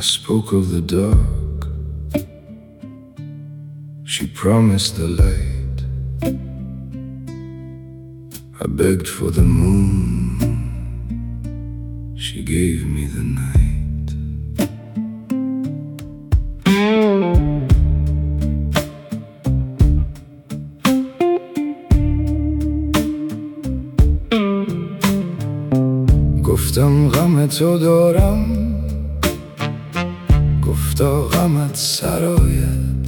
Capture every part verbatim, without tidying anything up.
spoke of the dark, she promised the light. I begged for the moon, she gave me the night. گفتم غم تو دارم، گفتا غمت سرآید.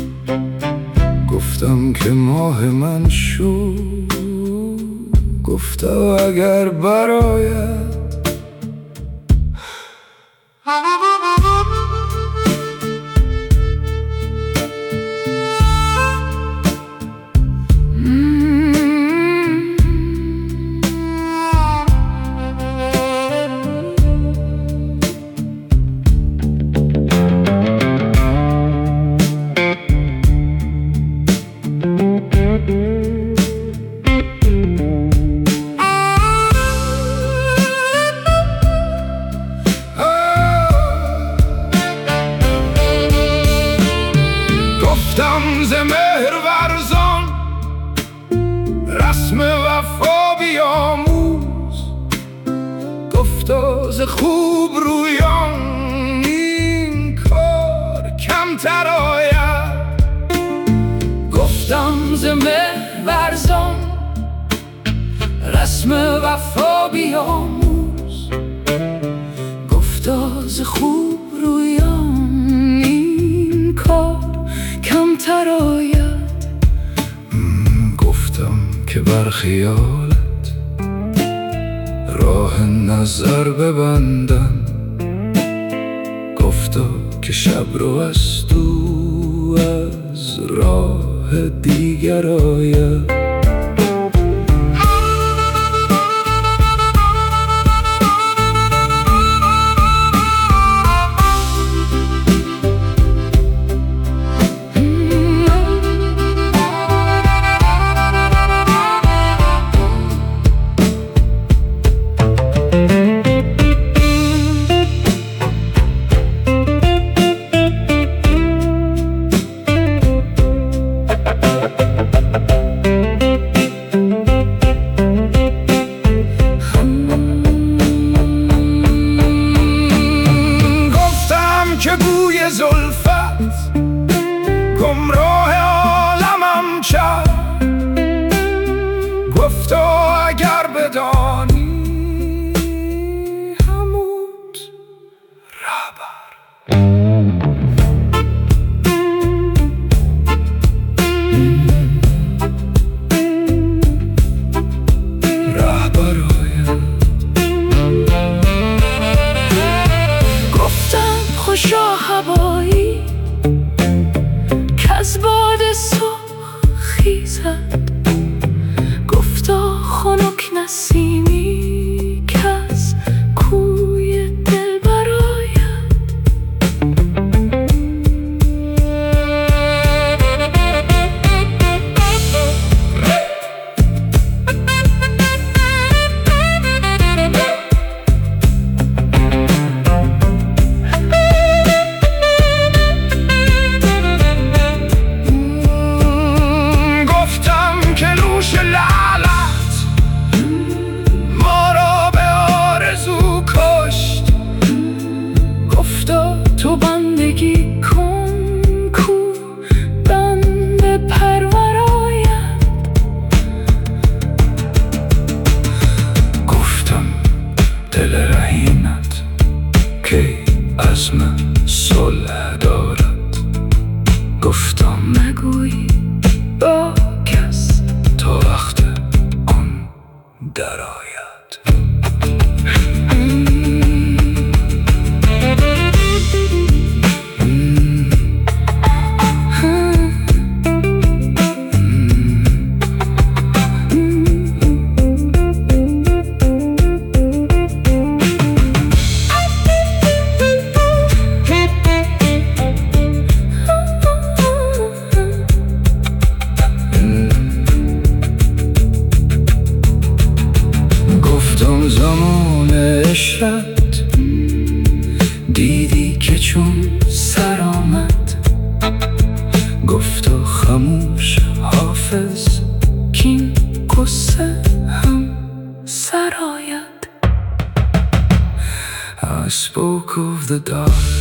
گفتم که ماه من شو، گفتا اگر برآید. گفتم ز مهر ورزان، رسم وفا بیاموز. گفتا ز خوب رویان این کار کمتر آید. گفتم ز مهر ورزان، رسم وفا بیاموز. گفتا ز خوب رویان این کار کمتر آید. گفتم که بر خیالت راه نظر ببندم. گفتا که شب رو است او از راه دیگر آید. که بوی زلفت گمراه عالمم کرد. گفتا اگر بدانی هموت رهبر. رهبر آید. گفتم خوشا هوایی کز باد صبح خیزد. گفتا خنک نسیمی کز کوی دل برآید. تو بندگی کن کو بنده پرور آید. گفتم دل رحیمت که عزم صلح دارد. گفتم مگوی با کس تا وقت آن در آید. the dark.